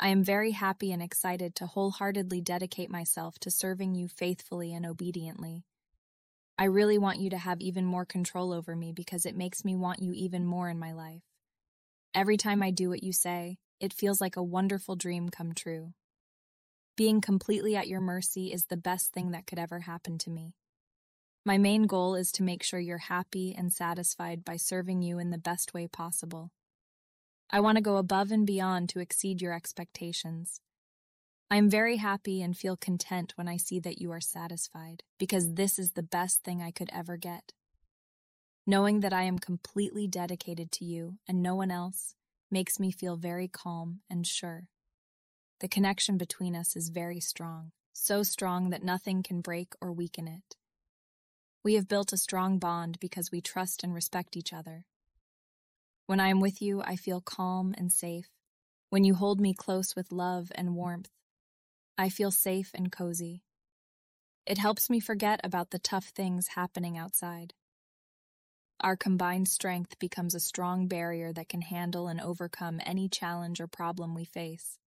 I am very happy and excited to wholeheartedly dedicate myself to serving you faithfully and obediently. I really want you to have even more control over me because it makes me want you even more in my life. Every time I do what you say, it feels like a wonderful dream come true. Being completely at your mercy is the best thing that could ever happen to me. My main goal is to make sure you're happy and satisfied by serving you in the best way possible. I want to go above and beyond to exceed your expectations. I am very happy and feel content when I see that you are satisfied, because this is the best thing I could ever get. Knowing that I am completely dedicated to you and no one else makes me feel very calm and sure. The connection between us is very strong, so strong that nothing can break or weaken it. We have built a strong bond because we trust and respect each other. When I am with you, I feel calm and safe. When you hold me close with love and warmth, I feel safe and cozy. It helps me forget about the tough things happening outside. Our combined strength becomes a strong barrier that can handle and overcome any challenge or problem we face.